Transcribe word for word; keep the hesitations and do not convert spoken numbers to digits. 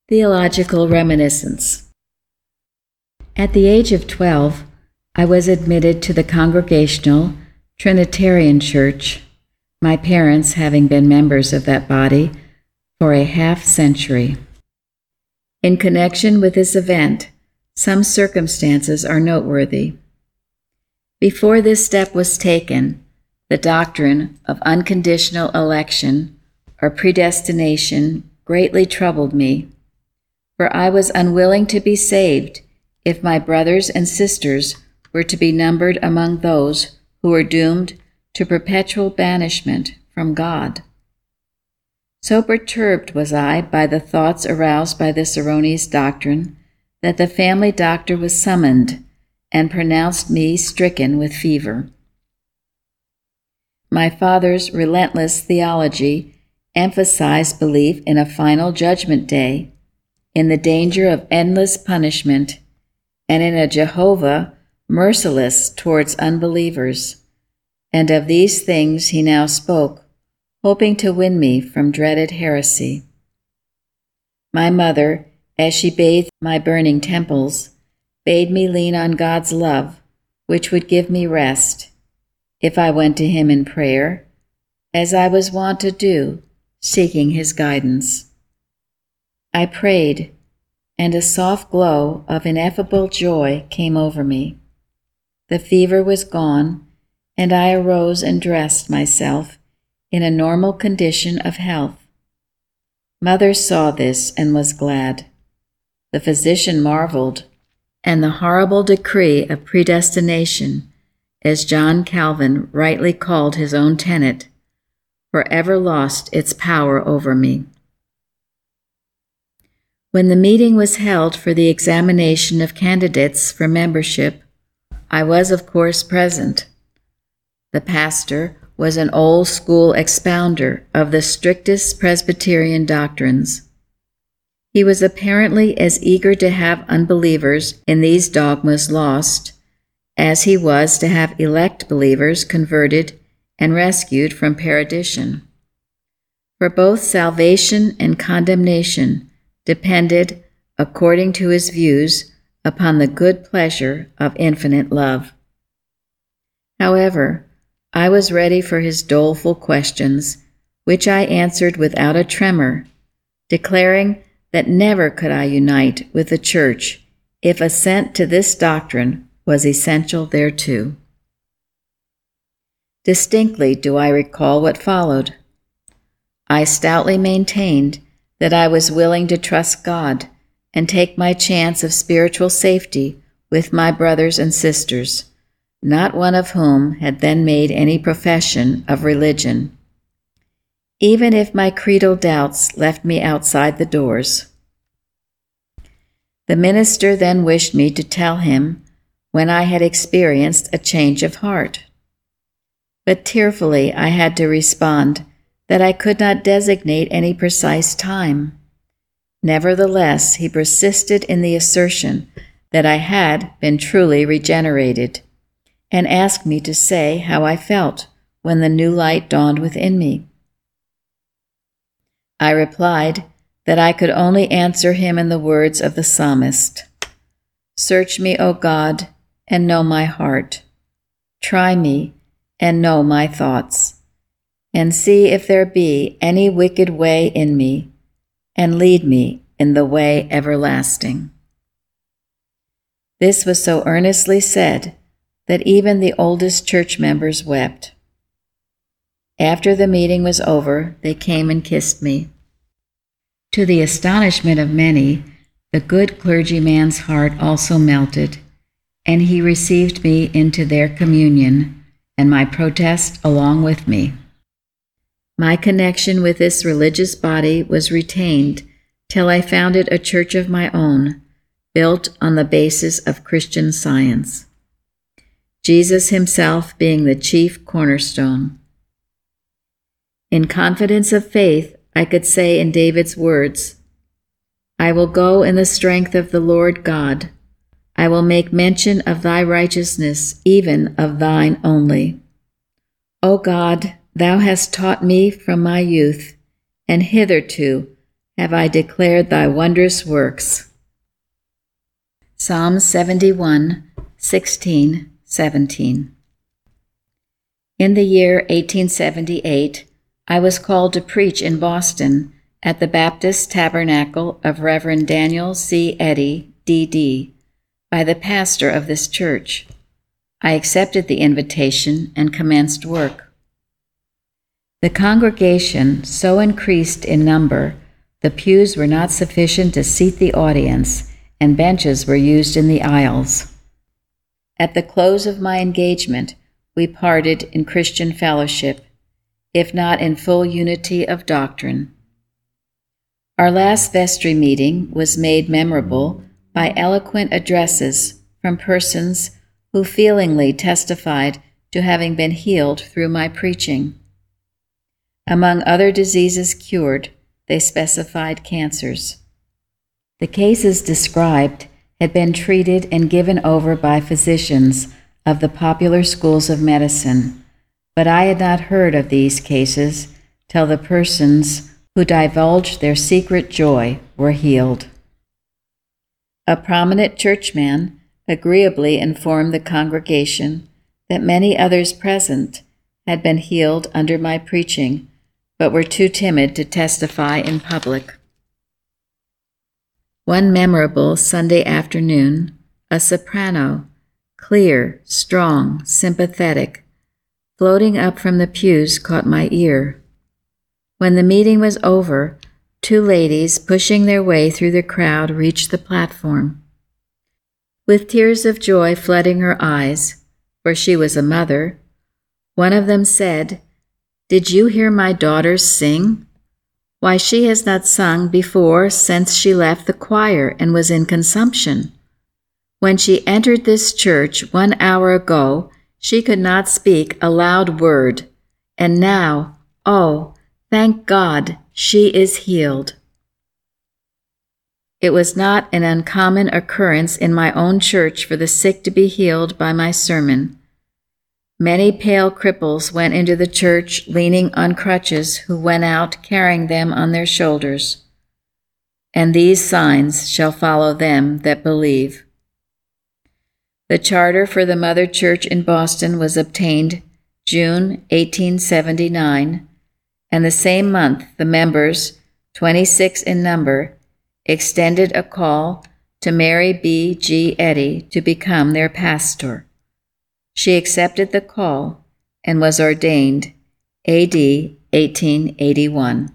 Theological Reminiscence. At the age of twelve, I was admitted to the Congregational Trinitarian Church, my parents having been members of that body for a half century. In connection with this event, some circumstances are noteworthy. Before this step was taken, the doctrine of unconditional election or predestination greatly troubled me, for I was unwilling to be saved if my brothers and sisters were to be numbered among those who were doomed to perpetual banishment from God. So perturbed was I by the thoughts aroused by this erroneous doctrine that the family doctor was summoned and pronounced me stricken with fever. My father's relentless theology emphasized belief in a final judgment day, in the danger of endless punishment, and in a Jehovah merciless towards unbelievers. And of these things he now spoke, hoping to win me from dreaded heresy. My mother, as she bathed my burning temples, bade me lean on God's love, which would give me rest, if I went to him in prayer, as I was wont to do, seeking his guidance. I prayed, and a soft glow of ineffable joy came over me. The fever was gone, and I arose and dressed myself in a normal condition of health. Mother saw this and was glad. The physician marveled, and the horrible decree of predestination, as John Calvin rightly called his own tenet, forever lost its power over me. When the meeting was held for the examination of candidates for membership, I was of course present. The pastor was an old-school expounder of the strictest Presbyterian doctrines. He was apparently as eager to have unbelievers in these dogmas lost as he was to have elect believers converted and rescued from perdition. For both salvation and condemnation depended, according to his views, upon the good pleasure of infinite love. However, I was ready for his doleful questions, which I answered without a tremor, declaring that never could I unite with the Church if assent to this doctrine was essential thereto. Distinctly do I recall what followed. I stoutly maintained that I was willing to trust God and take my chance of spiritual safety with my brothers and sisters, not one of whom had then made any profession of religion, even if my creedal doubts left me outside the doors. The minister then wished me to tell him when I had experienced a change of heart. But tearfully I had to respond that I could not designate any precise time. Nevertheless, he persisted in the assertion that I had been truly regenerated, and asked me to say how I felt when the new light dawned within me. I replied that I could only answer him in the words of the psalmist, "Search me, O God, and know my heart. Try me, and know my thoughts, and see if there be any wicked way in me, and lead me in the way everlasting." This was so earnestly said that even the oldest church members wept. After the meeting was over, they came and kissed me. To the astonishment of many, the good clergyman's heart also melted, and he received me into their communion, and my protest along with me. My connection with this religious body was retained till I founded a church of my own, built on the basis of Christian Science, Jesus himself being the chief cornerstone. In confidence of faith, I could say in David's words, "I will go in the strength of the Lord God. I will make mention of thy righteousness, even of thine only. O God, thou hast taught me from my youth, and hitherto have I declared thy wondrous works. Psalm seventy-one, sixteen, seventeen. In the year eighteen seventy-eight, I was called to preach in Boston at the Baptist Tabernacle of Reverend Daniel C. Eddy, D D, by the pastor of this church. I accepted the invitation and commenced work. The congregation so increased in number, the pews were not sufficient to seat the audience, and benches were used in the aisles. At the close of my engagement, we parted in Christian fellowship, if not in full unity of doctrine. Our last vestry meeting was made memorable by eloquent addresses from persons who feelingly testified to having been healed through my preaching. Among other diseases cured, they specified cancers. The cases described had been treated and given over by physicians of the popular schools of medicine, but I had not heard of these cases till the persons who divulged their secret joy were healed. A prominent churchman agreeably informed the congregation that many others present had been healed under my preaching, but were too timid to testify in public. One memorable Sunday afternoon, a soprano, clear, strong, sympathetic, floating up from the pews caught my ear. When the meeting was over, two ladies pushing their way through the crowd reached the platform. With tears of joy flooding her eyes, for she was a mother, one of them said, "Did you hear my daughter sing? Why, she has not sung before since she left the choir and was in consumption. When she entered this church one hour ago, she could not speak a loud word, and now, oh, thank God, she is healed." It was not an uncommon occurrence in my own church for the sick to be healed by my sermon. Many pale cripples went into the church leaning on crutches who went out carrying them on their shoulders. And these signs shall follow them that believe. The charter for the Mother Church in Boston was obtained June eighteen seventy-nine, and the same month the members, twenty-six in number, extended a call to Mary B. G. Eddy to become their pastor. She accepted the call and was ordained A D eighteen eighty-one.